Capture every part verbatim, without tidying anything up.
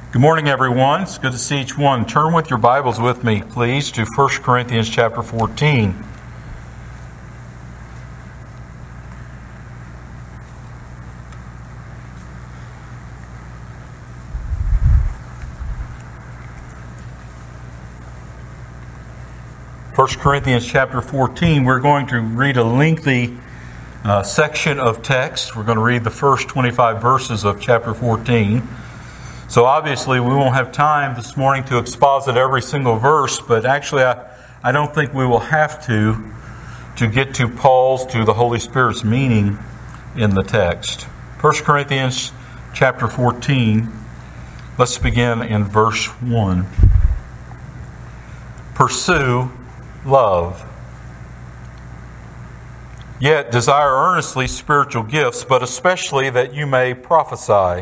Good morning, everyone. It's good to see each one. Turn with your Bibles with me, please, to First Corinthians chapter fourteen. First Corinthians chapter fourteen, we're going to read a lengthy uh, section of text. We're going to read the first twenty-five verses of chapter fourteen. So obviously we won't have time this morning to exposit every single verse, but actually I, I don't think we will have to to get to Paul's, to the Holy Spirit's meaning in the text. First Corinthians chapter fourteen, let's begin in verse one. Pursue love. Yet desire earnestly spiritual gifts, but especially that you may prophesy.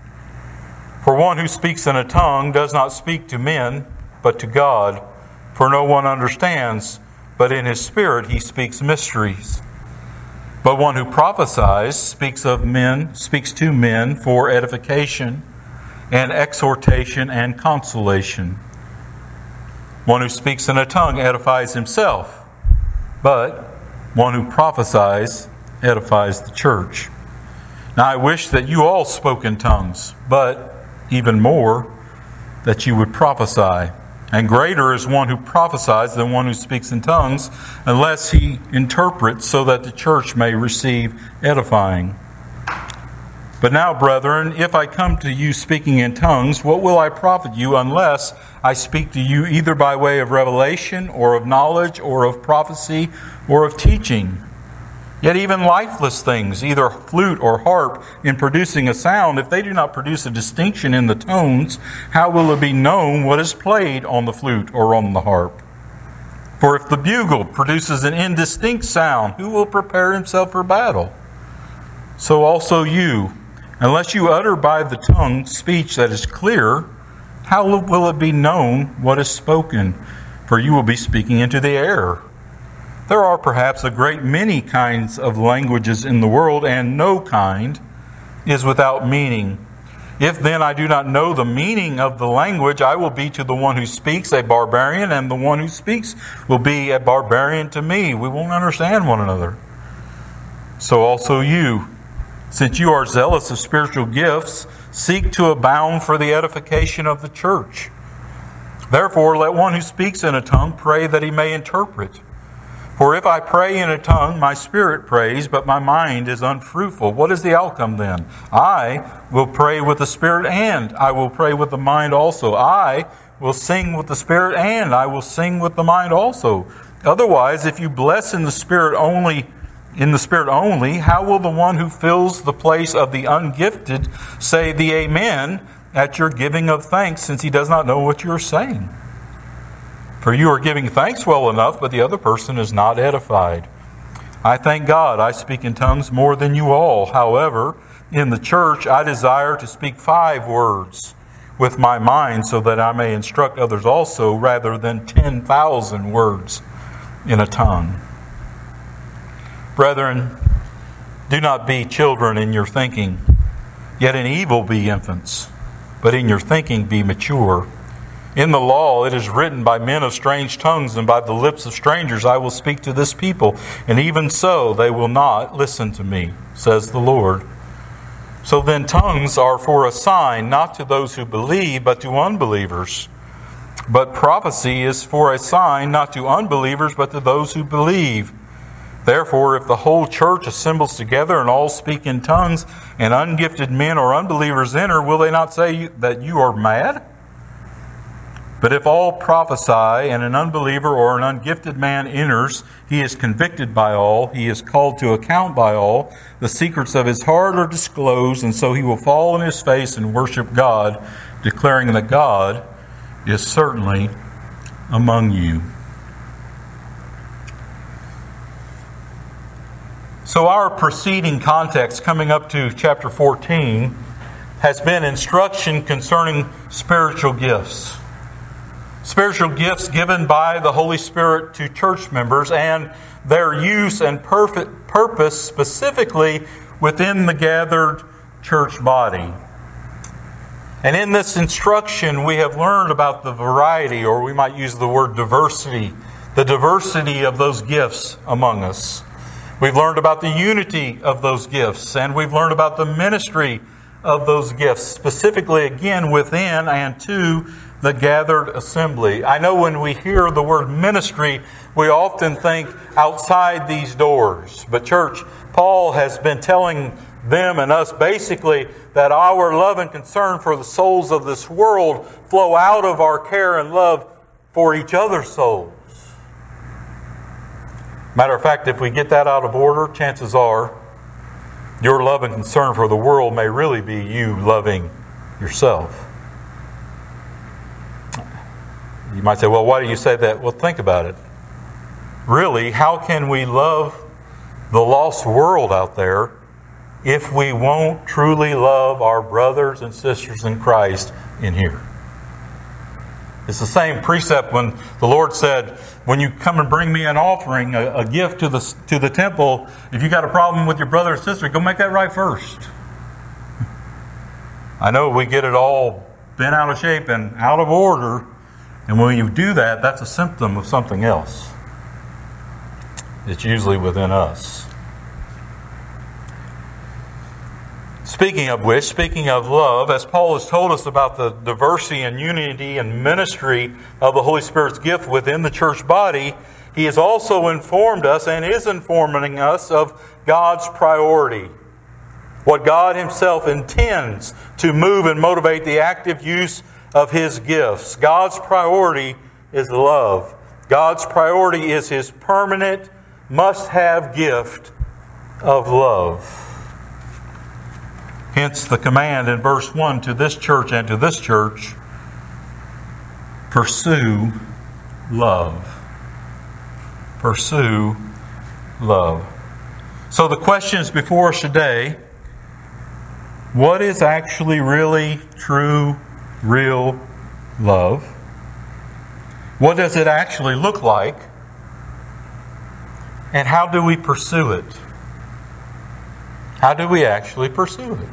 For one who speaks in a tongue does not speak to men, but to God. For no one understands, but in his spirit he speaks mysteries. But one who prophesies speaks of men, speaks to men for edification and exhortation and consolation. One who speaks in a tongue edifies himself, but one who prophesies edifies the church. Now I wish that you all spoke in tongues, but even more, that you would prophesy. And greater is one who prophesies than one who speaks in tongues, unless he interprets, so that the church may receive edifying. But now, brethren, if I come to you speaking in tongues, what will I profit you unless I speak to you either by way of revelation, or of knowledge, or of prophecy, or of teaching? Yet even lifeless things, either flute or harp, in producing a sound, if they do not produce a distinction in the tones, how will it be known what is played on the flute or on the harp? For if the bugle produces an indistinct sound, who will prepare himself for battle? So also you, unless you utter by the tongue speech that is clear, how will it be known what is spoken? For you will be speaking into the air. There are perhaps a great many kinds of languages in the world, and no kind is without meaning. If then I do not know the meaning of the language, I will be to the one who speaks a barbarian, and the one who speaks will be a barbarian to me. We won't understand one another. So also you, since you are zealous of spiritual gifts, seek to abound for the edification of the church. Therefore, let one who speaks in a tongue pray that he may interpret. For if I pray in a tongue, my spirit prays, but my mind is unfruitful. What is the outcome then? I will pray with the spirit, and I will pray with the mind also. I will sing with the spirit, and I will sing with the mind also. Otherwise, if you bless in the spirit only, in the spirit only, how will the one who fills the place of the ungifted say the Amen at your giving of thanks, since he does not know what you are saying? For you are giving thanks well enough, but the other person is not edified. I thank God I speak in tongues more than you all. However, in the church I desire to speak five words with my mind, so that I may instruct others also, rather than ten thousand words in a tongue. Brethren, do not be children in your thinking, yet in evil be infants, but in your thinking be mature. In the law it is written, by men of strange tongues and by the lips of strangers I will speak to this people, and even so they will not listen to me, says the Lord. So then tongues are for a sign, not to those who believe, but to unbelievers. But prophecy is for a sign, not to unbelievers, but to those who believe. Therefore, if the whole church assembles together and all speak in tongues, and ungifted men or unbelievers enter, will they not say that you are mad? But if all prophesy, and an unbeliever or an ungifted man enters, he is convicted by all, he is called to account by all. The secrets of his heart are disclosed, and so he will fall on his face and worship God, declaring that God is certainly among you. So our preceding context, coming up to chapter fourteen, has been instruction concerning spiritual gifts. Spiritual gifts given by the Holy Spirit to church members, and their use and perfect purpose specifically within the gathered church body. And in this instruction, we have learned about the variety, or we might use the word diversity, the diversity of those gifts among us. We've learned about the unity of those gifts, and we've learned about the ministry of those gifts, specifically, again, within and to the gathered assembly. I know when we hear the word ministry, we often think outside these doors. But church, Paul has been telling them and us basically that our love and concern for the souls of this world flow out of our care and love for each other's souls. Matter of fact, if we get that out of order, chances are your love and concern for the world may really be you loving yourself. You might say, well, why do you say that? Well, think about it. Really, how can we love the lost world out there if we won't truly love our brothers and sisters in Christ in here? It's the same precept when the Lord said, when you come and bring me an offering, a, a gift to the to the temple, if you got a problem with your brother or sister, go make that right first. I know we get it all bent out of shape and out of order, and when you do that, that's a symptom of something else. It's usually within us. Speaking of which, speaking of love, as Paul has told us about the diversity and unity and ministry of the Holy Spirit's gift within the church body, he has also informed us and is informing us of God's priority. What God Himself intends to move and motivate the active use of His gifts. God's priority is love. God's priority is His permanent, must-have gift of love. Hence the command in verse one to this church and to this church, pursue love. Pursue love. So the questions before us today, what is actually really true, real love? What does it actually look like? And how do we pursue it? How do we actually pursue it?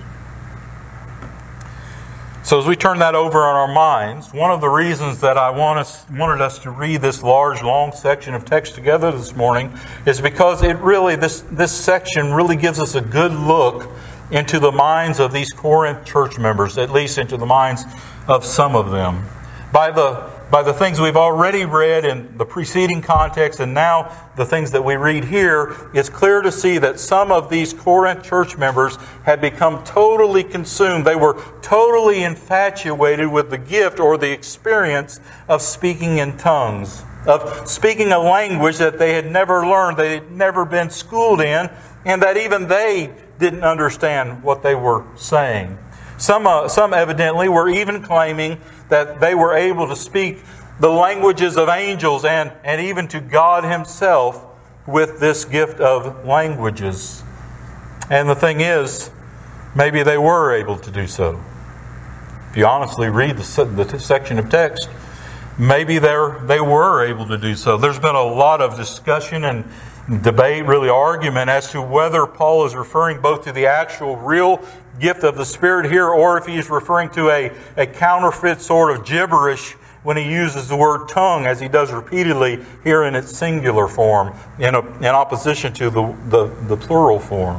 So as we turn that over on our minds, one of the reasons that I want us, wanted us to read this large, long section of text together this morning is because it really, this, this section really gives us a good look into the minds of these Corinth church members, at least into the minds of some of them. By the By the things we've already read in the preceding context and now the things that we read here, it's clear to see that some of these Corinth church members had become totally consumed. They were totally infatuated with the gift or the experience of speaking in tongues, of speaking a language that they had never learned, they had never been schooled in, and that even they didn't understand what they were saying. Some, uh, some evidently were even claiming that they were able to speak the languages of angels and, and even to God Himself with this gift of languages. And the thing is, maybe they were able to do so. If you honestly read the, the section of text, maybe they're, they were able to do so. There's been a lot of discussion and debate, really argument, as to whether Paul is referring both to the actual real gift of the Spirit here, or if he's referring to a, a counterfeit sort of gibberish when he uses the word tongue, as he does repeatedly here in its singular form, in, a, in opposition to the, the, the plural form.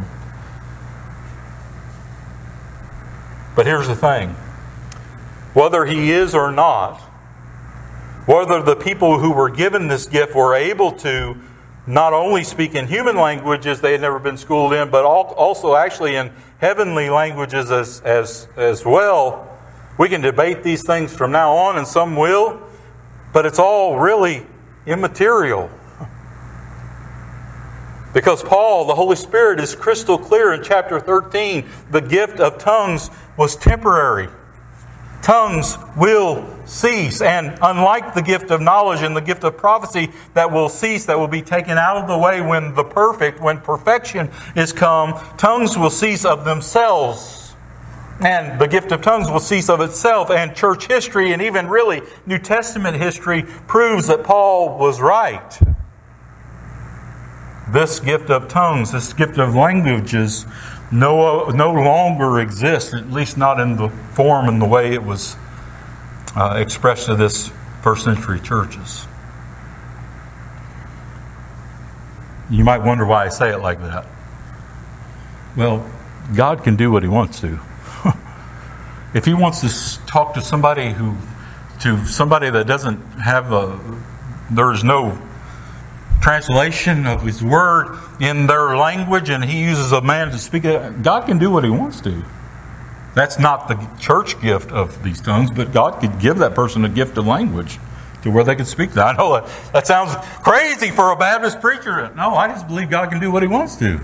But here's the thing. Whether he is or not, whether the people who were given this gift were able to not only speak in human languages they had never been schooled in, but also actually in heavenly languages as, as, as well. We can debate these things from now on, and some will, but it's all really immaterial. Because Paul, the Holy Spirit, is crystal clear in chapter thirteen. The gift of tongues was temporary. Tongues will cease. And unlike the gift of knowledge and the gift of prophecy that will cease, that will be taken out of the way when the perfect, when perfection is come, tongues will cease of themselves. And the gift of tongues will cease of itself. And church history, and even really New Testament history, proves that Paul was right. This gift of tongues, this gift of languages, no, no longer exists, at least not in the form and the way it was uh, expressed to this first century churches. You might wonder why I say it like that. Well, God can do what He wants to. If He wants to talk to somebody who, to somebody that doesn't have a, there's no translation of His Word in their language, and He uses a man to speak it, God can do what He wants to. That's not the church gift of these tongues, but God could give that person a gift of language to where they could speak that. I know that, that sounds crazy for a Baptist preacher. No, I just believe God can do what He wants to.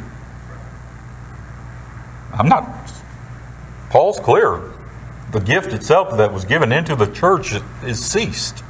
I'm not... Paul's clear. The gift itself that was given into the church is ceased.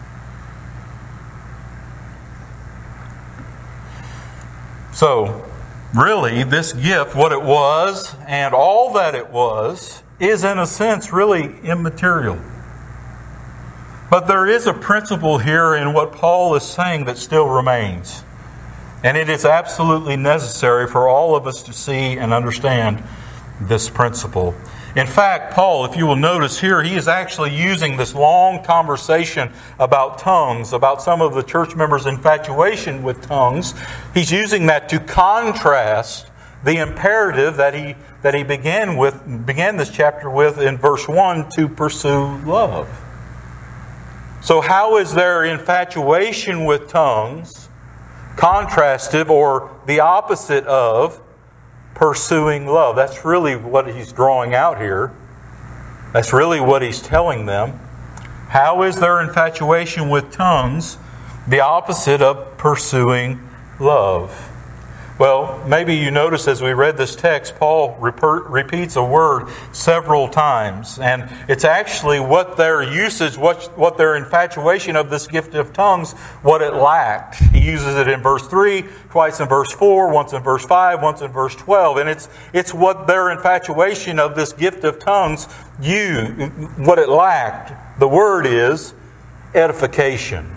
So, really, this gift, what it was, and all that it was, is in a sense really immaterial. But there is a principle here in what Paul is saying that still remains. And it is absolutely necessary for all of us to see and understand this principle. In fact, Paul, if you will notice here, he is actually using this long conversation about tongues, about some of the church members' infatuation with tongues. He's using that to contrast the imperative that he that he began with began this chapter with in verse one, to pursue love. So how is their infatuation with tongues contrastive or the opposite of pursuing love? That's really what he's drawing out here. That's really what he's telling them. How is their infatuation with tongues the opposite of pursuing love? Well, maybe you notice as we read this text, Paul reper- repeats a word several times. And it's actually what their usage, what, what their infatuation of this gift of tongues, what it lacked. He uses it in verse three, twice in verse four, once in verse five, once in verse twelve. And it's it's what their infatuation of this gift of tongues, you, what it lacked. The word is edification.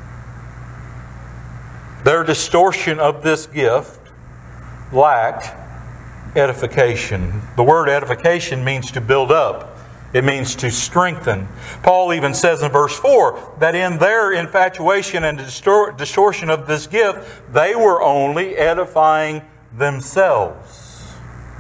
Their distortion of this gift lacked edification. The word edification means to build up. It means to strengthen. Paul even says in verse four that in their infatuation and distortion of this gift, they were only edifying themselves.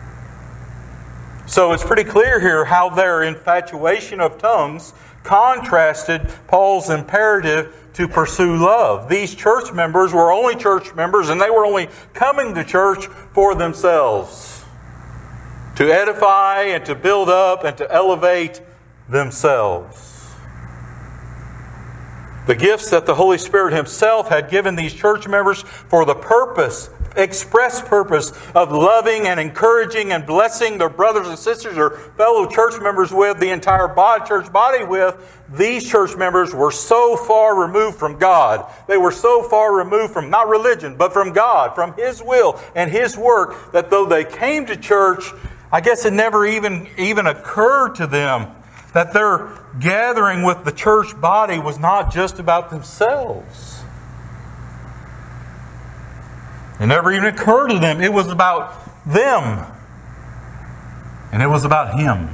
So it's pretty clear here how their infatuation of tongues contrasted Paul's imperative to pursue love. These church members were only church members, and they were only coming to church for themselves, to edify and to build up and to elevate themselves. The gifts that the Holy Spirit Himself had given these church members for the purpose, express purpose of loving and encouraging and blessing their brothers and sisters or fellow church members with, the entire body, church body with, these church members were so far removed from God. They were so far removed from, not religion, but from God, from His will and His work, that though they came to church, I guess it never even, even occurred to them that their gathering with the church body was not just about themselves. It never even occurred to them. It was about them. And it was about Him.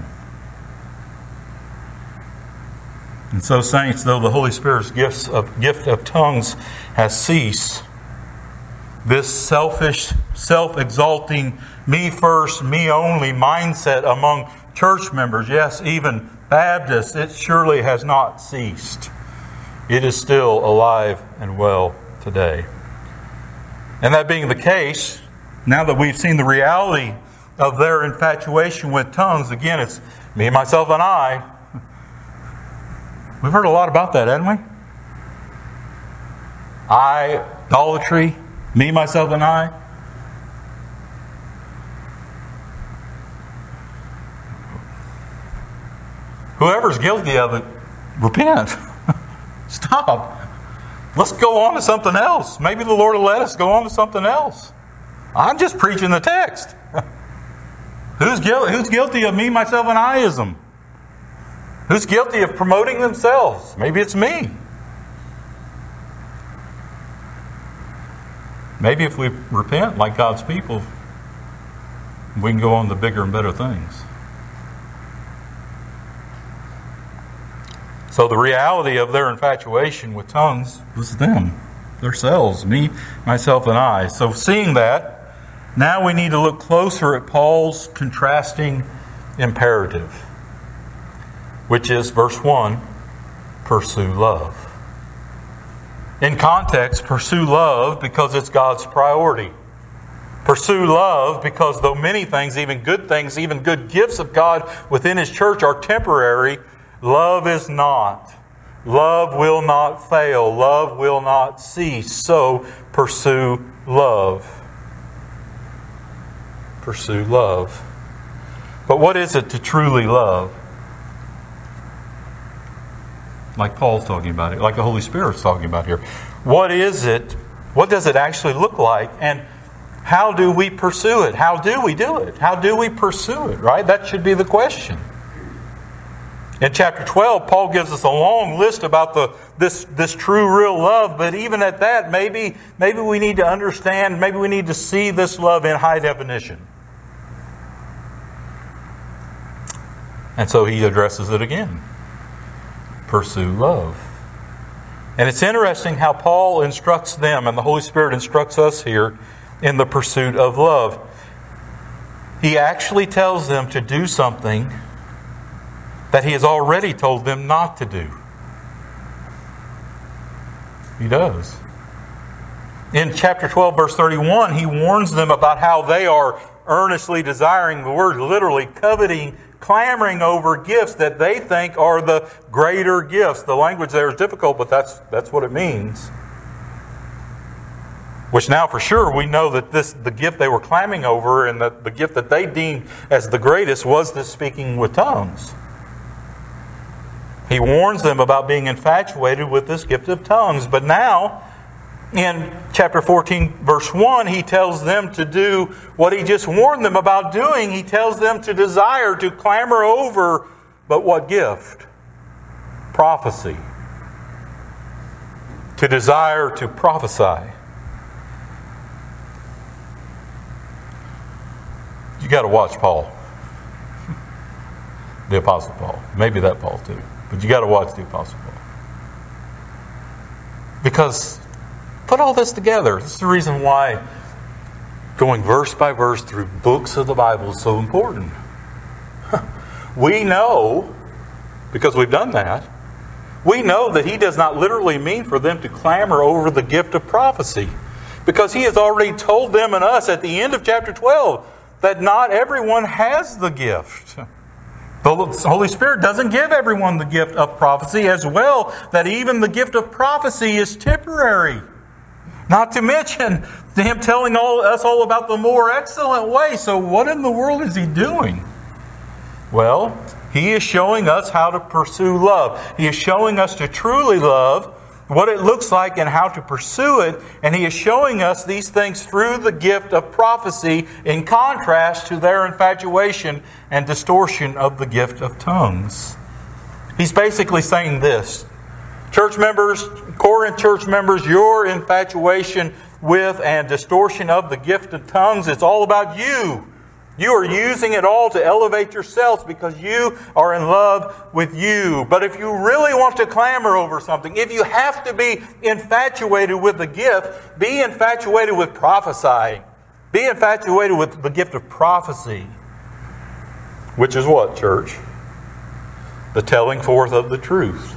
And so, saints, though the Holy Spirit's gifts of, gift of tongues has ceased, this selfish, self-exalting, me first, me only mindset among church members, yes, even Baptists, it surely has not ceased. It is still alive and well today. And that being the case, now that we've seen the reality of their infatuation with tongues, again, it's me, myself, and I. We've heard a lot about that, haven't we? I, idolatry, me, myself, and I. Whoever's guilty of it, repent. Stop. Let's go on to something else. Maybe the Lord will let us go on to something else. I'm just preaching the text. Who's guilty, who's guilty of me, myself, and I-ism? Who's guilty of promoting themselves? Maybe it's me. Maybe if we repent like God's people, We can go on to bigger and better things. So the reality of their infatuation with tongues was them, themselves, me, myself, and I. So seeing that, now we need to look closer at Paul's contrasting imperative, which is verse one, pursue love. In context, pursue love because it's God's priority. Pursue love because though many things, even good things, even good gifts of God within His church are temporary, love is not. Love will not fail. Love will not cease. So pursue love. Pursue love. But what is it to truly love? Like Paul's talking about it, like the Holy Spirit's talking about here. What is it? What does it actually look like? And how do we pursue it? How do we do it? How do we pursue it, right? That should be the question. In chapter twelve, Paul gives us a long list about the this, this true, real love. But even at that, maybe, maybe we need to understand, maybe we need to see this love in high definition. And so he addresses it again. Pursue love. And it's interesting how Paul instructs them, and the Holy Spirit instructs us here in the pursuit of love. He actually tells them to do something that he has already told them not to do. He does. In chapter twelve, verse thirty-one, he warns them about how they are earnestly desiring, the word literally, coveting, clamoring over gifts that they think are the greater gifts. The language there is difficult, but that's that's what it means. Which now for sure we know that this the gift they were clamoring over and that the gift that they deemed as the greatest was this speaking with tongues. He warns them about being infatuated with this gift of tongues. But now, in chapter fourteen, verse one, he tells them to do what he just warned them about doing. He tells them to desire, to clamor over, but what gift? Prophecy. To desire to prophesy. You got to watch Paul. The Apostle Paul. Maybe that Paul too. But you got to watch the Apostle Paul. Because put all this together. This is the reason why going verse by verse through books of the Bible is so important. We know, because we've done that, we know that he does not literally mean for them to clamor over the gift of prophecy. Because he has already told them and us at the end of chapter twelve that not everyone has the gift. The Holy Spirit doesn't give everyone the gift of prophecy, as well that even the gift of prophecy is temporary. Not to mention him telling all, us all about the more excellent way. So what in the world is he doing? Well, he is showing us how to pursue love. He is showing us to truly love, what it looks like and how to pursue it. And he is showing us these things through the gift of prophecy in contrast to their infatuation and distortion of the gift of tongues. He's basically saying this. Church members, Corinth church members, your infatuation with and distortion of the gift of tongues, it's all about you. You are using it all to elevate yourselves because you are in love with you. But if you really want to clamor over something, if you have to be infatuated with the gift, be infatuated with prophesying. Be infatuated with the gift of prophecy. Which is what, church? The telling forth of the truth.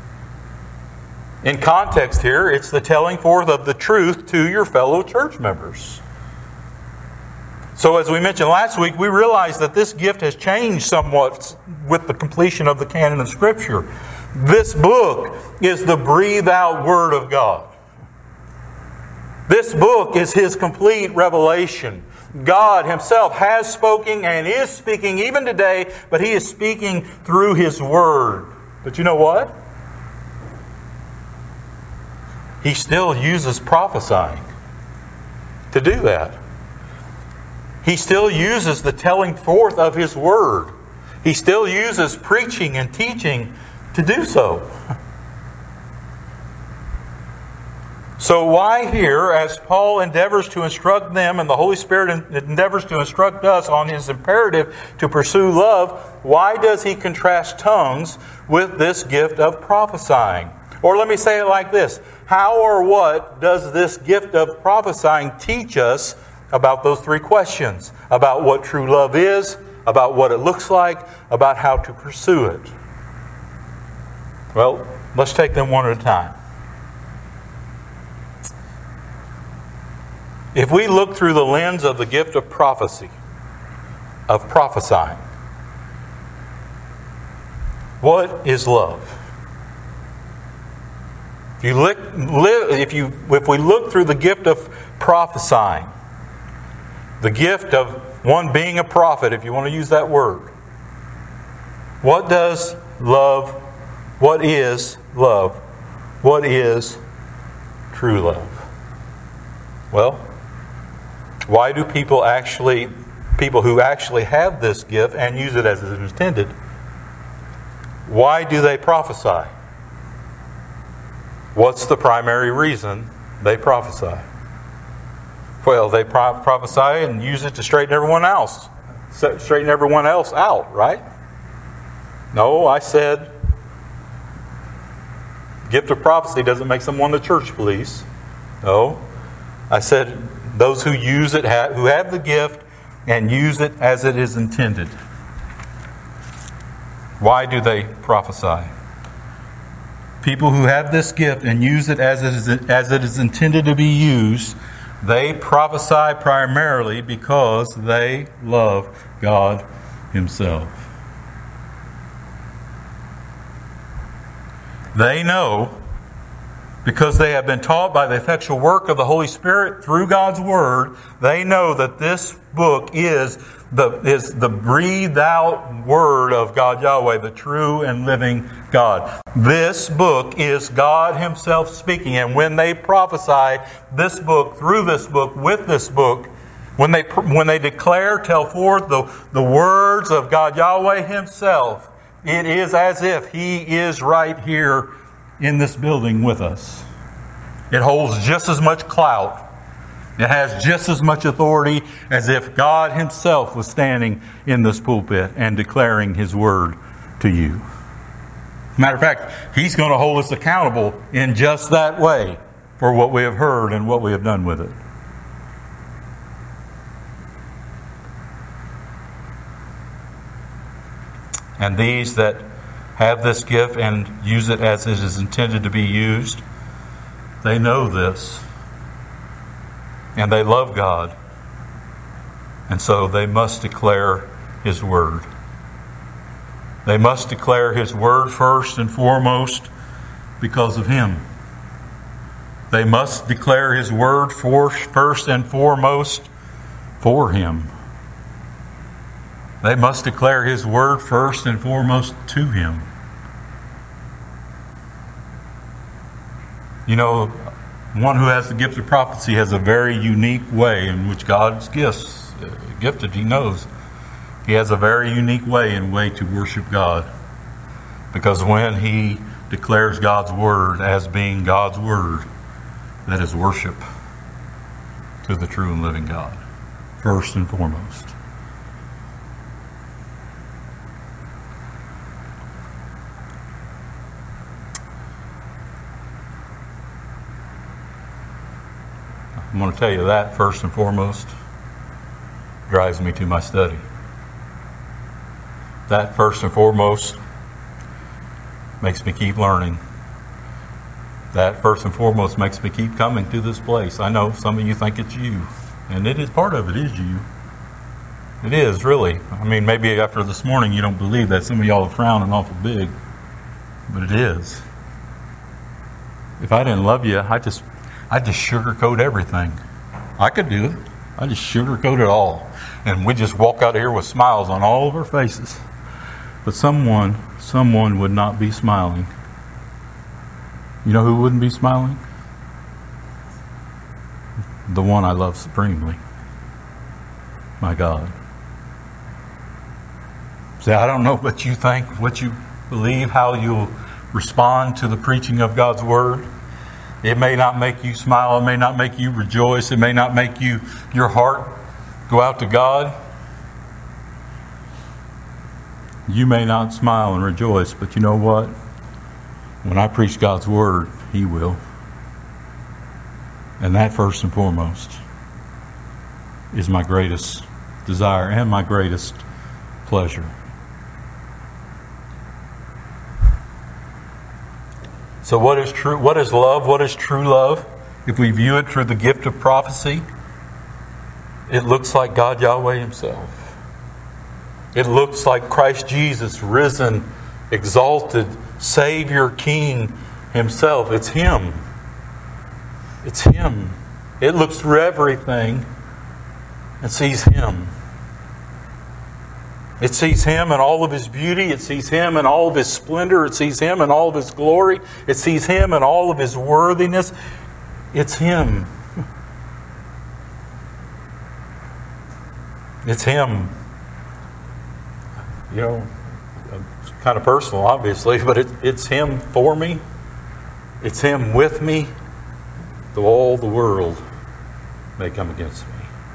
In context here, it's the telling forth of the truth to your fellow church members. So as we mentioned last week, we realize that this gift has changed somewhat with the completion of the canon of Scripture. This book is the breathed out Word of God. This book is His complete revelation. God Himself has spoken and is speaking even today, but He is speaking through His Word. But you know what? He still uses prophesying to do that. He still uses the telling forth of His Word. He still uses preaching and teaching to do so. So why here, as Paul endeavors to instruct them and the Holy Spirit endeavors to instruct us on his imperative to pursue love, why does he contrast tongues with this gift of prophesying? Or let me say it like this. How or what does this gift of prophesying teach us about those three questions? About what true love is, about what it looks like, about how to pursue it. Well, let's take them one at a time. If we look through the lens of the gift of prophecy, of prophesying, what is love? If you look, if you, if we look through the gift of prophesying, the gift of one being a prophet, if you want to use that word, what does love, what is love? What is true love? Well, why do people actually, people who actually have this gift and use it as it is intended, why do they prophesy? What's the primary reason they prophesy? Well, they pro- prophesy and use it to straighten everyone else, straighten everyone else out, right? No, I said, gift of prophecy doesn't make someone the church police. No, I said those who use it, have, who have the gift and use it as it is intended. Why do they prophesy? People who have this gift and use it as it is, as it is intended to be used, they prophesy primarily because they love God Himself. They know, because they have been taught by the effectual work of the Holy Spirit through God's Word, they know that this book is the, is the breathed out Word of God Yahweh, the true and living God. This book is God Himself speaking. And when they prophesy this book, through this book, with this book, when they, when they declare, tell forth the, the words of God Yahweh Himself, it is as if He is right here in this building with us. It holds just as much clout. It has just as much authority as if God Himself was standing in this pulpit and declaring His word to you. Matter of fact, He's going to hold us accountable in just that way for what we have heard and what we have done with it. And these that have this gift and use it as it is intended to be used, they know this. And they love God. And so they must declare His word. They must declare His word first and foremost because of Him. They must declare His word for, first and foremost for Him. They must declare His word first and foremost to Him. You know, one who has the gift of prophecy has a very unique way in which God's gifts, uh, gifted, He knows. He has a very unique way and way to worship God. Because when he declares God's word as being God's word, that is worship to the true and living God, first and foremost. I'm going to tell you that, first and foremost, drives me to my study. That, first and foremost, makes me keep learning. That, first and foremost, makes me keep coming to this place. I know some of you think it's you, and it is part of it is you. It is, really. I mean, maybe after this morning you don't believe that. Some of y'all are frowning awful big, but it is. If I didn't love you, I just... I just sugarcoat everything. I could do it. I just sugarcoat it all. And we just walk out of here with smiles on all of our faces. But someone, someone would not be smiling. You know who wouldn't be smiling? The one I love supremely. My God. See, I don't know what you think, what you believe, how you'll respond to the preaching of God's Word. It may not make you smile. It may not make you rejoice. It may not make you your heart go out to God. You may not smile and rejoice, but you know what? When I preach God's Word, He will. And that, first and foremost, is my greatest desire and my greatest pleasure. So what is true? What is love? What is true love? If we view it through the gift of prophecy, it looks like God Yahweh Himself. It looks like Christ Jesus, risen, exalted, Savior, King Himself. It's Him. It's Him. It looks through everything and sees Him. It sees Him in all of His beauty. It sees Him in all of His splendor. It sees Him in all of His glory. It sees Him in all of His worthiness. It's Him. It's Him. You know, it's kind of personal, obviously, but it, it's Him for me. It's Him with me, though all the world may come against me.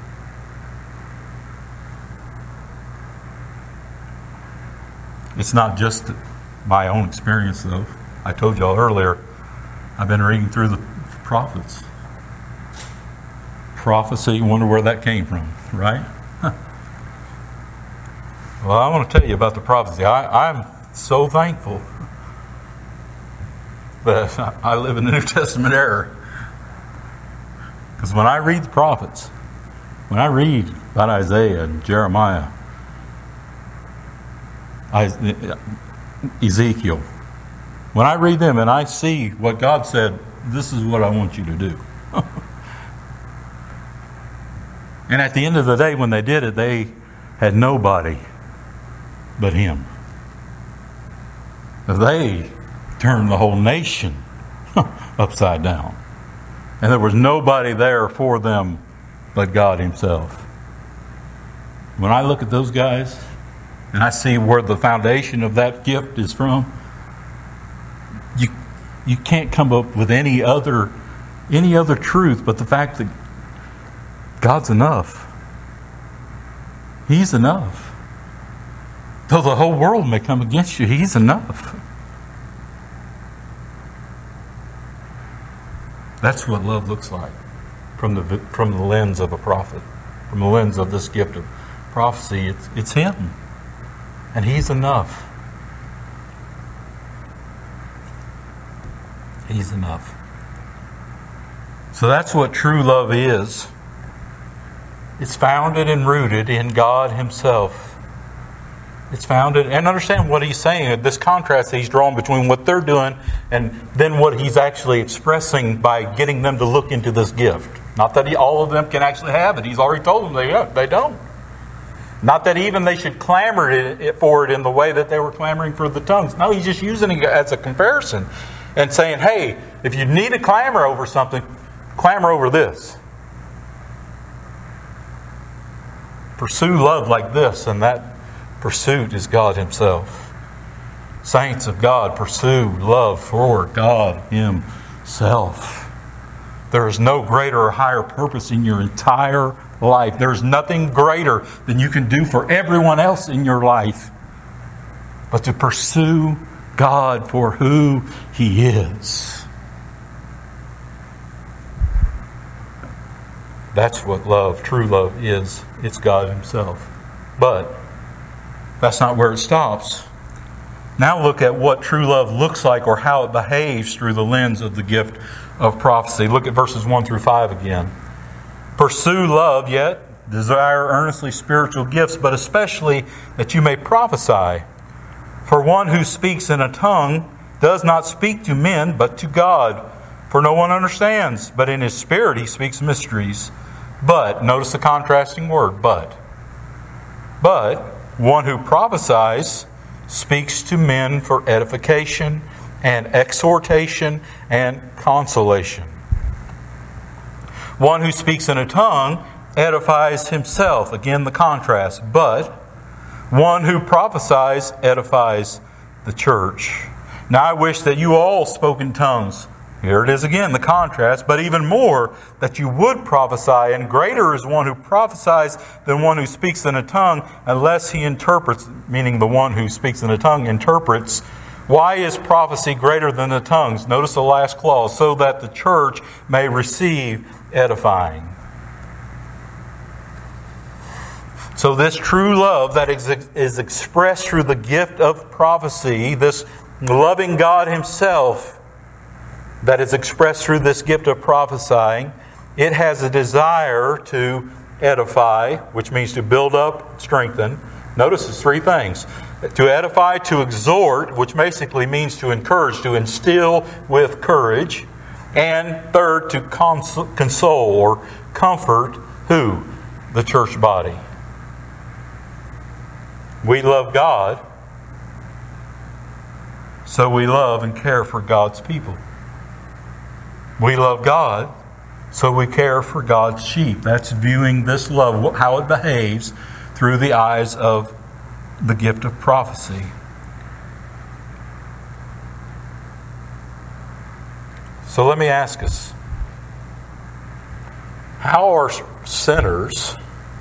It's not just my own experience, though. I told y'all earlier, I've been reading through the prophets. Prophecy, wonder where that came from, right? Well, I want to tell you about the prophecy. I, I'm so thankful that I live in the New Testament era. Because when I read the prophets, when I read about Isaiah and Jeremiah, Ezekiel, when I read them and I see what God said, this is what I want you to do. And at the end of the day, when they did it, they had nobody but Him. They turned the whole nation upside down. And there was nobody there for them but God Himself. When I look at those guys, and I see where the foundation of that gift is from, you you can't come up with any other any other truth but the fact that God's enough. He's enough. Though the whole world may come against you, He's enough. That's what love looks like from the from the lens of a prophet, from the lens of this gift of prophecy. It's it's Him. And He's enough. He's enough. So that's what true love is. It's founded and rooted in God Himself. It's founded, and understand what He's saying, this contrast that He's drawn between what they're doing and then what He's actually expressing by getting them to look into this gift. Not that he, all of them can actually have it. He's already told them they, they don't. Not that even they should clamor for it in the way that they were clamoring for the tongues. No, He's just using it as a comparison and saying, hey, if you need to clamor over something, clamor over this. Pursue love like this, and that pursuit is God Himself. Saints of God, pursue love for God Himself. There is no greater or higher purpose in your entire life. There's nothing greater than you can do for everyone else in your life but to pursue God for who He is. That's what love, true love, is. It's God Himself. But that's not where it stops. Now look at what true love looks like, or how it behaves through the lens of the gift of prophecy. Look at verses one through five again. Pursue love, yet desire earnestly spiritual gifts, but especially that you may prophesy. For one who speaks in a tongue does not speak to men, but to God. For no one understands, but in his spirit he speaks mysteries. But, notice the contrasting word, but. But one who prophesies speaks to men for edification and exhortation and consolation. One who speaks in a tongue edifies himself. Again, the contrast. But one who prophesies edifies the church. Now I wish that you all spoke in tongues Here it is again, the contrast. But even more, that you would prophesy, and greater is one who prophesies than one who speaks in a tongue, unless he interprets, meaning the one who speaks in a tongue interprets. Why is prophecy greater than the tongues? Notice the last clause, so that the church may receive edifying. So this true love that is expressed through the gift of prophecy, this loving God Himself that is expressed through this gift of prophesying, it has a desire to edify, which means to build up, strengthen. Notice it's three things. To edify, to exhort, which basically means to encourage, to instill with courage. And third, to cons- console or comfort who? The church body. We love God, so we love and care for God's people. We love God, so we care for God's sheep. That's viewing this love, how it behaves, through the eyes of the gift of prophecy. So let me ask us, how are sinners,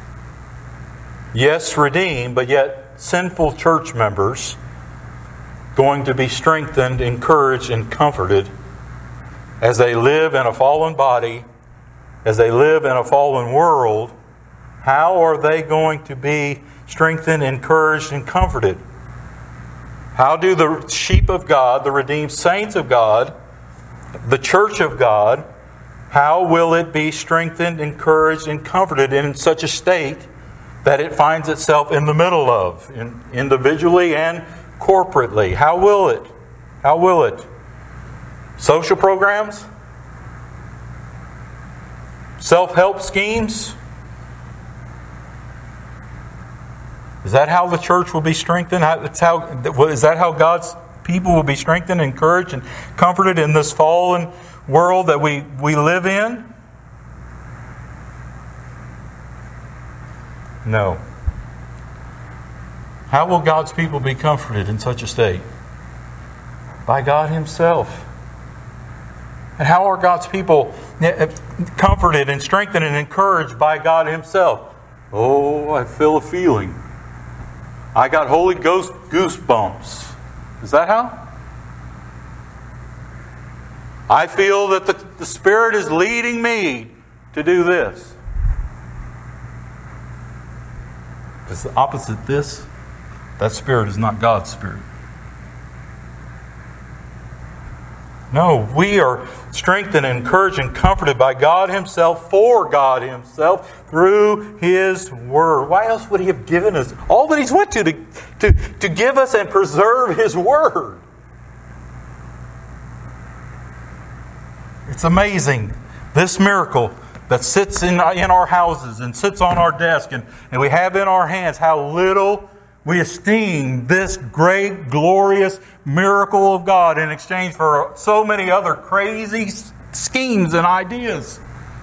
yes, redeemed, but yet sinful church members, going to be strengthened, encouraged, and comforted as they live in a fallen body, as they live in a fallen world? How are they going to be strengthened, encouraged, and comforted? How do the sheep of God, the redeemed saints of God, the church of God, how will it be strengthened, encouraged, and comforted in such a state that it finds itself in the middle of, in, individually and corporately? How will it? How will it? Social programs? Self-help schemes? Is that how the church will be strengthened? That's how, is that how God's people will be strengthened, encouraged, and comforted in this fallen world that we, we live in? No. How will God's people be comforted in such a state? By God Himself. And how are God's people comforted and strengthened and encouraged by God Himself? Oh, I feel a feeling. I got Holy Ghost goosebumps. Is that how? I feel that the, the Spirit is leading me to do this. If it's the opposite this, that Spirit is not God's Spirit. No, we are strengthened, encouraged, and comforted by God Himself, for God Himself, through His Word. Why else would He have given us all that He's went to, to, to, to give us and preserve His Word? It's amazing, this miracle that sits in, in our houses and sits on our desk and, and we have in our hands, how little we esteem this great, glorious miracle of God in exchange for so many other crazy schemes and ideas.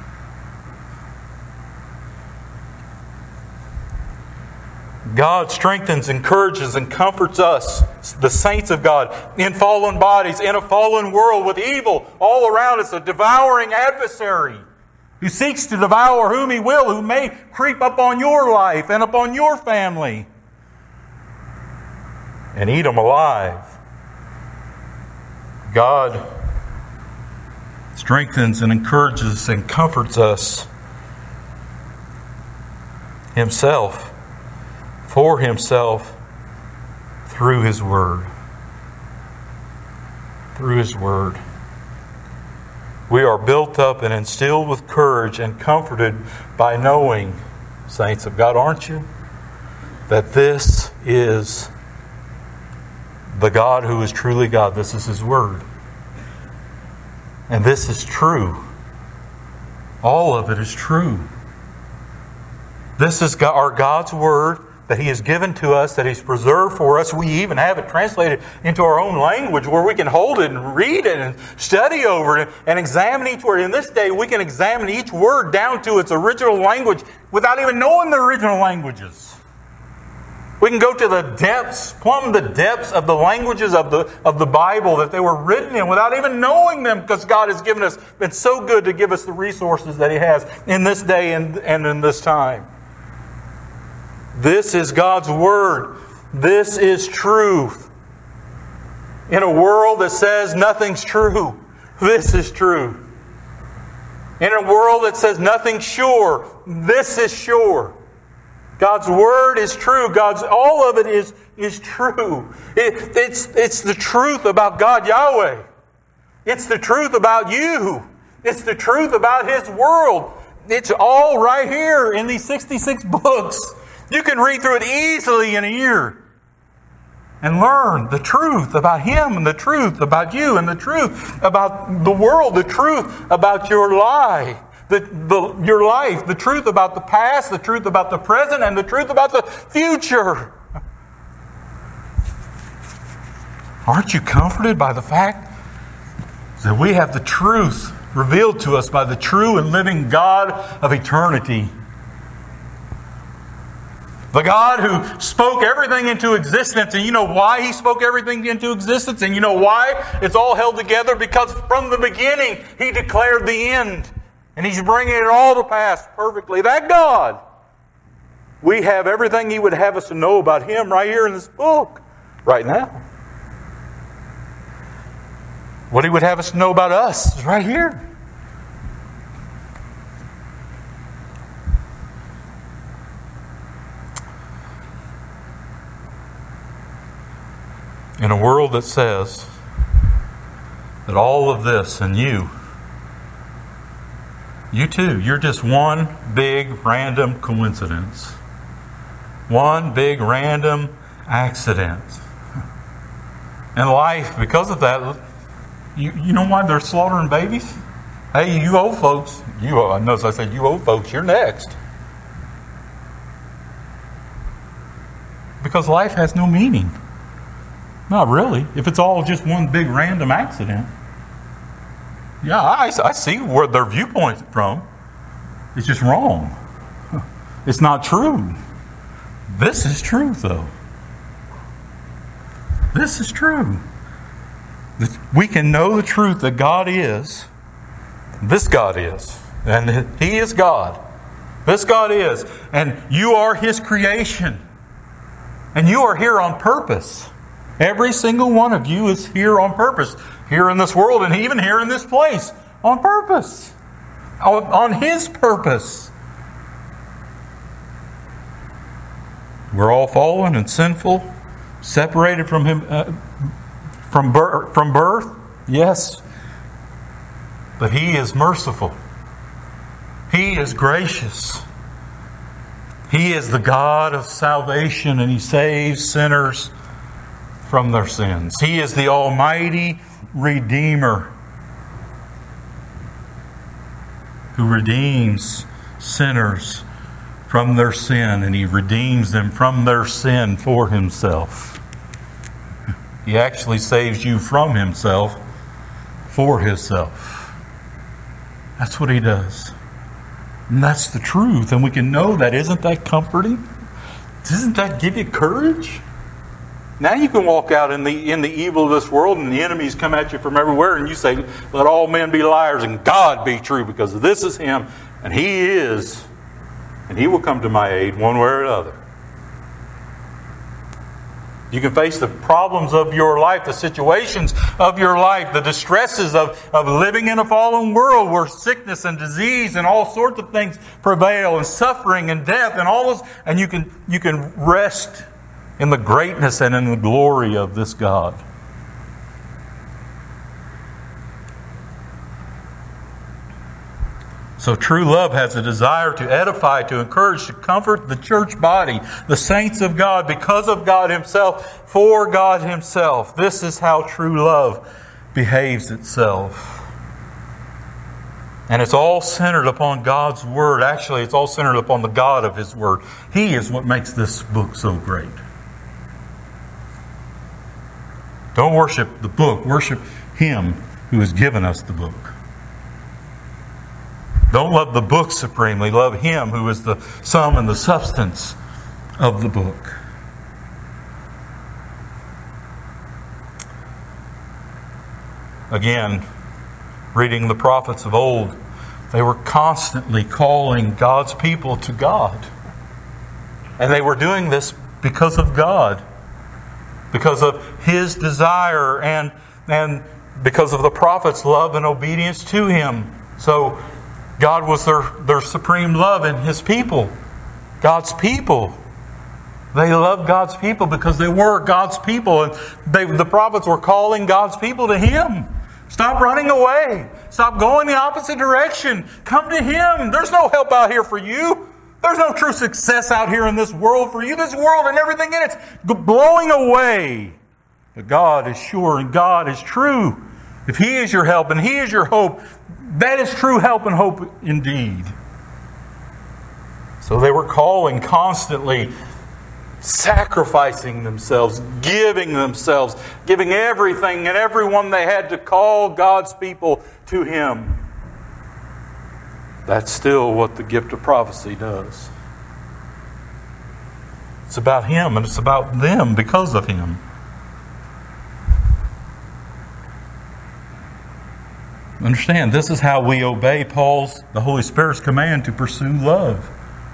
God strengthens, encourages, and comforts us, the saints of God, in fallen bodies, in a fallen world with evil all around us, a devouring adversary who seeks to devour whom he will, who may creep upon your life and upon your family and eat them alive. God strengthens and encourages and comforts us Himself, for Himself, through His Word. Through His Word. We are built up and instilled with courage and comforted by knowing, saints of God, aren't you? That this is the God who is truly God. This is His Word. And this is true. All of it is true. This is our God's Word that He has given to us, that He's preserved for us. We even have it translated into our own language where we can hold it and read it and study over it and examine each word. In this day, we can examine each word down to its original language without even knowing the original languages. We can go to the depths, plumb the depths of the languages of the, of the Bible that they were written in without even knowing them, because God has given us, been so good to give us the resources that He has in this day and, and in this time. This is God's Word. This is truth. In a world that says nothing's true, this is true. In a world that says nothing's sure, this is sure. God's Word is true. God's all of it is, is true. It, it's, it's the truth about God Yahweh. It's the truth about you. It's the truth about His world. It's all right here in these sixty-six books. You can read through it easily in a year and learn the truth about Him and the truth about you and the truth about the world, the truth about your life. The, the, your life, the truth about the past, the truth about the present, and the truth about the future. Aren't you comforted by the fact that we have the truth revealed to us by the true and living God of eternity? The God who spoke everything into existence. And you know why He spoke everything into existence? And you know why it's all held together? Because from the beginning He declared the end. And He's bringing it all to pass perfectly. That God. We have everything He would have us to know about Him right here in this book. Right now. What He would have us to know about us is right here. In a world that says that all of this and you, you too, you're just one big random coincidence. One big random accident. And life, because of that, you, you know why they're slaughtering babies? Hey, you old folks, you I notice I said you old folks, you're next. Because life has no meaning. Not really. If it's all just one big random accident. Yeah, I, I see where their viewpoint's from. It's just wrong. It's not true. This is true, though. This is true. We can know the truth that God is. This God is. And He is God. This God is. And you are His creation. And you are here on purpose. Every single one of you is here on purpose. Here in this world and even here in this place. On purpose. On, on His purpose. We're all fallen and sinful. Separated from Him uh, from, birth, from birth. Yes. But He is merciful. He is gracious. He is the God of salvation, and He saves sinners from their sins. He is the Almighty Redeemer who redeems sinners from their sin, and He redeems them from their sin for Himself. He actually saves you from Himself for Himself. That's what He does. And that's the truth, and we can know that. Isn't that comforting? Doesn't that give you courage? Now you can walk out in the in the evil of this world and the enemies come at you from everywhere and you say, let all men be liars and God be true, because this is Him and He is, and He will come to my aid one way or another. You can face the problems of your life, the situations of your life, the distresses of, of living in a fallen world where sickness and disease and all sorts of things prevail, and suffering and death and all this, and you can you can rest in the greatness and in the glory of this God. So true love has a desire to edify, to encourage, to comfort the church body, the saints of God, because of God Himself, for God Himself. This is how true love behaves itself. And it's all centered upon God's Word. Actually, it's all centered upon the God of His Word. He is what makes this book so great. Don't worship the book. Worship Him who has given us the book. Don't love the book supremely. Love Him who is the sum and the substance of the book. Again, reading the prophets of old, they were constantly calling God's people to God. And they were doing this because of God, because of His desire, and, and because of the prophets' love and obedience to Him. So God was their, their supreme love in His people. God's people. They loved God's people because they were God's people. And they, the prophets were calling God's people to Him. Stop running away. Stop going the opposite direction. Come to Him. There's no help out here for you. There's no true success out here in this world for you. This world and everything in it's blowing away. But God is sure and God is true. If He is your help and He is your hope, that is true help and hope indeed. So they were calling constantly, sacrificing themselves, giving themselves, giving everything and everyone they had to call God's people to Him. That's still what the gift of prophecy does. It's about Him and it's about them because of Him. Understand, this is how we obey Paul's, the Holy Spirit's command to pursue love.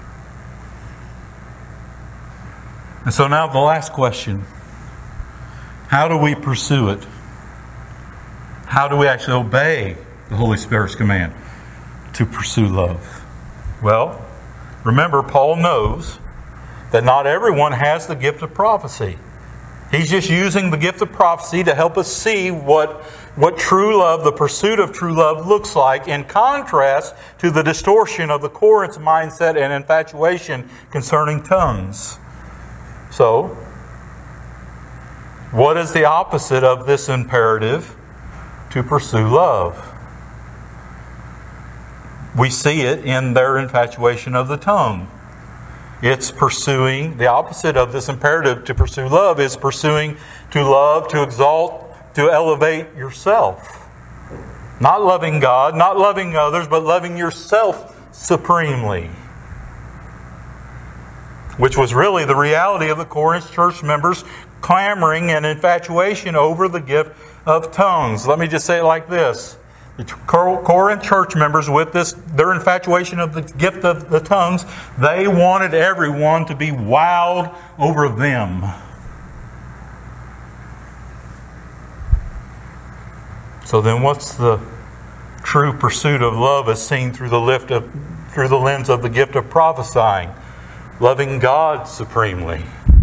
And so now the last question. How do we pursue it? How do we actually obey the Holy Spirit's command to pursue love? Well, remember, Paul knows that not everyone has the gift of prophecy. He's just using the gift of prophecy to help us see what, what true love, the pursuit of true love, looks like in contrast to the distortion of the Corinth mindset and infatuation concerning tongues. So, what is the opposite of this imperative to pursue love? We see it in their infatuation of the tongue. It's pursuing, the opposite of this imperative to pursue love is pursuing to love, to exalt, to elevate yourself. Not loving God, not loving others, but loving yourself supremely. Which was really the reality of the Corinth church members clamoring and infatuation over the gift of tongues. Let me just say it like this. The Corinth church members, with this, their infatuation of the gift of the tongues, they wanted everyone to be wild over them. So then what's the true pursuit of love as seen through the lift of through the lens of the gift of prophesying? Loving God supremely.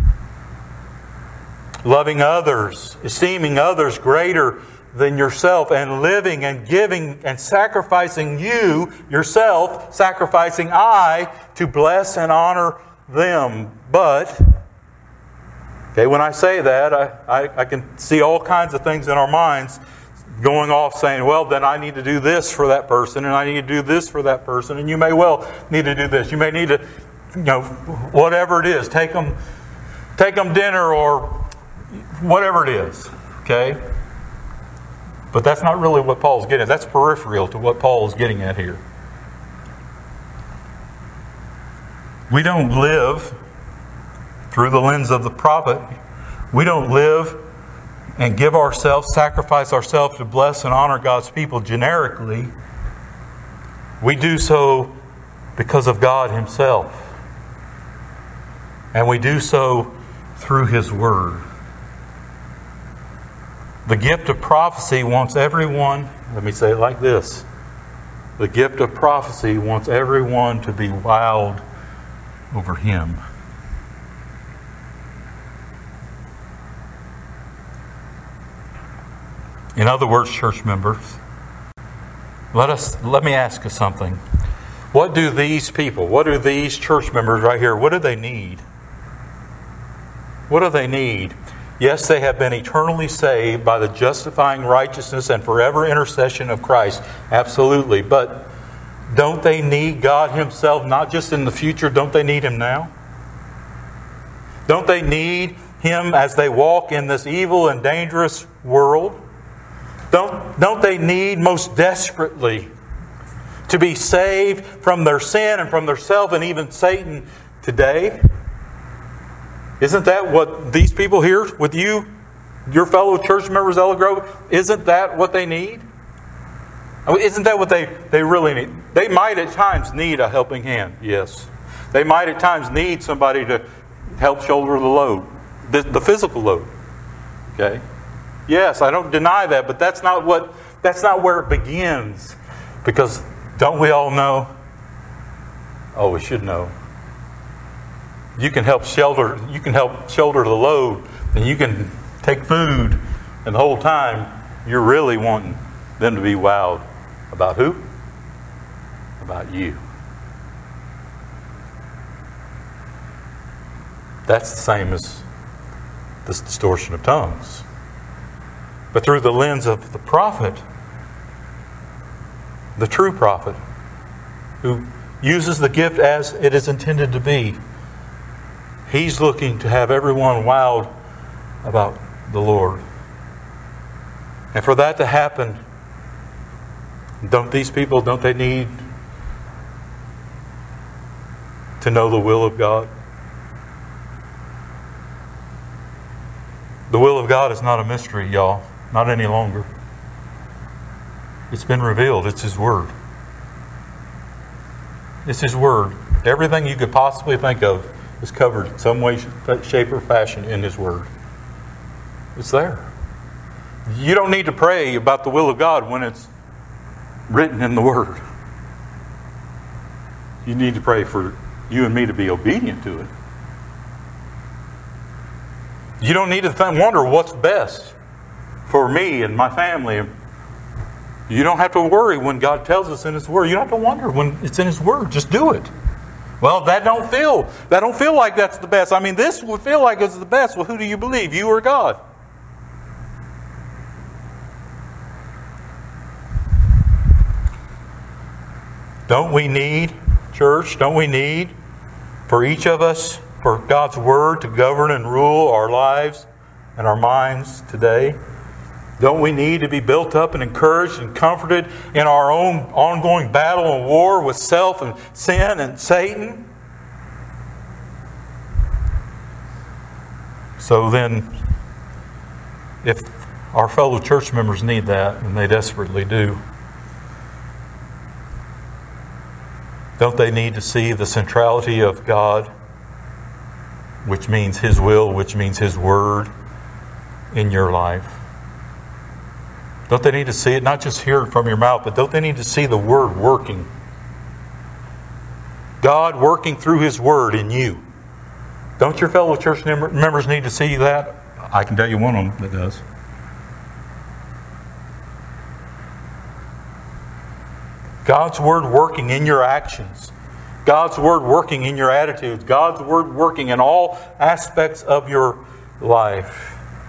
Loving others, esteeming others greater than yourself, and living and giving and sacrificing you, yourself, sacrificing I, to bless and honor them. But, okay, when I say that, I, I, I can see all kinds of things in our minds going off saying, well, then I need to do this for that person, and I need to do this for that person, and you may well need to do this. You may need to, you know, whatever it is, take them, take them dinner or whatever it is, okay? But that's not really what Paul's getting at. That's peripheral to what Paul is getting at here. We don't live through the lens of the prophet. We don't live and give ourselves, sacrifice ourselves to bless and honor God's people generically. We do so because of God Himself. And we do so through His Word. The gift of prophecy wants everyone, let me say it like this. The gift of prophecy wants everyone to be wild over Him. In other words, church members, let us let me ask you something. What do these people, what do these church members right here, what do they need? What do they need? Yes, they have been eternally saved by the justifying righteousness and forever intercession of Christ. Absolutely. But don't they need God Himself, not just in the future? Don't they need Him now? Don't they need Him as they walk in this evil and dangerous world? Don't, don't they need most desperately to be saved from their sin and from their self and even Satan today? Isn't that what these people here with you Your fellow church members, Ella Grove, isn't that what they need? I mean, isn't that what they, they really need? They might at times need a helping hand, yes. They might at times need somebody to help shoulder the load, the, the physical load. Okay? Yes, I don't deny that, but that's not what that's not where it begins. Because don't we all know? Oh, we should know. You can help shelter, you can help shoulder the load, and you can take food, and the whole time you're really wanting them to be wowed. About who? About you. That's the same as this distortion of tongues. But through the lens of the prophet, the true prophet, who uses the gift as it is intended to be, he's looking to have everyone wowed about the Lord. And for that to happen, don't these people, don't they need to know the will of God? The will of God is not a mystery, y'all. Not any longer. It's been revealed. It's His Word. It's His Word. Everything you could possibly think of is covered in some way, shape, or fashion in His Word. It's there. You don't need to pray about the will of God when it's written in the Word. You need to pray for you and me to be obedient to it. You don't need to th- wonder what's best for me and my family. You don't have to worry when God tells us in His Word. You don't have to wonder when it's in His Word. Just do it. Well, that don't feel that don't feel like that's the best. I mean, this would feel like it's the best. Well, who do you believe, you or God? Don't we need, church, don't we need for each of us, for God's Word to govern and rule our lives and our minds today? Don't we need to be built up and encouraged and comforted in our own ongoing battle and war with self and sin and Satan? So then, if our fellow church members need that, and they desperately do, don't they need to see the centrality of God, which means His will, which means His Word in your life? Don't they need to see it, not just hear it from your mouth, but don't they need to see the Word working? God working through His Word in you. Don't your fellow church members need to see that? I can tell you one of them that does. God's Word working in your actions. God's Word working in your attitudes. God's Word working in all aspects of your life.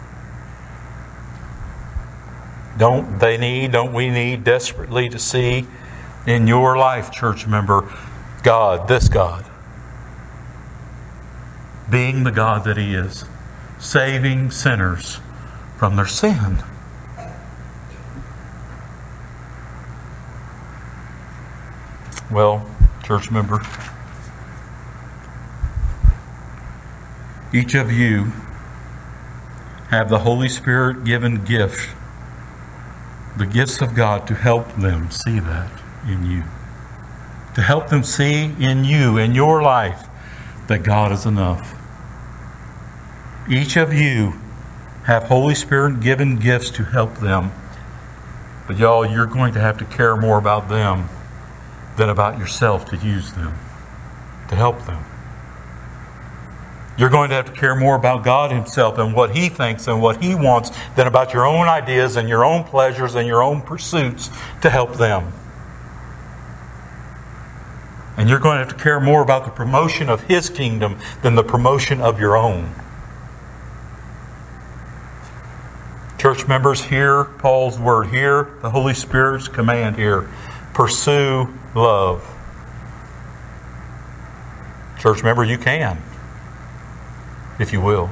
Don't they need, don't we need desperately to see in your life, church member, God, this God, being the God that He is, saving sinners from their sin. Well, church member, each of you have the Holy Spirit given gift, the gifts of God, to help them see that in you. To help them see in you, in your life, that God is enough. Each of you have Holy Spirit given gifts to help them. But y'all, you're going to have to care more about them than about yourself to use them, to help them. You're going to have to care more about God Himself and what He thinks and what He wants than about your own ideas and your own pleasures and your own pursuits to help them. And you're going to have to care more about the promotion of His kingdom than the promotion of your own. Church members, hear Paul's word. Hear the Holy Spirit's command here. Pursue love. Church member, you can, if you will.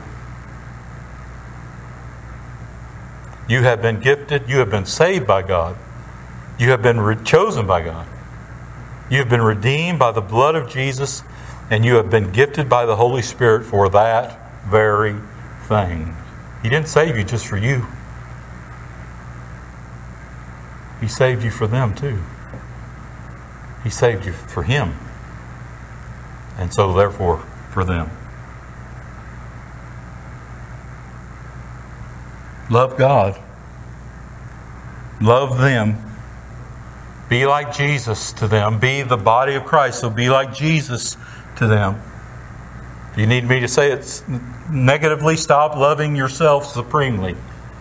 You have been gifted. You have been saved by God. You have been re- chosen by God. You have been redeemed by the blood of Jesus, and you have been gifted by the Holy Spirit for that very thing. He didn't save you just for you. He saved you for them too. He saved you for Him. And so therefore for them. Love God. Love them. Be like Jesus to them. Be the body of Christ, so be like Jesus to them. If you need me to say it negatively, stop loving yourself supremely.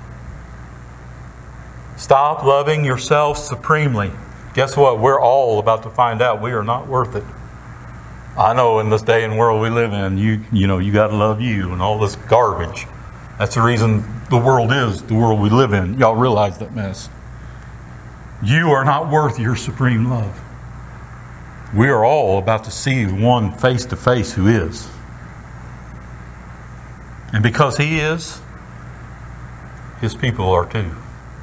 Stop loving yourself supremely. Guess what? We're all about to find out we are not worth it. I know in this day and world we live in, you you know, you got to love you and all this garbage. That's the reason the world is the world we live in. Y'all realize that mess. You are not worth your supreme love. We are all about to see one face to face who is. And because He is, His people are too.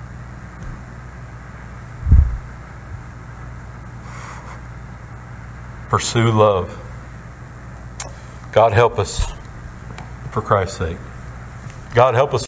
Pursue love. God help us for Christ's sake. God help us.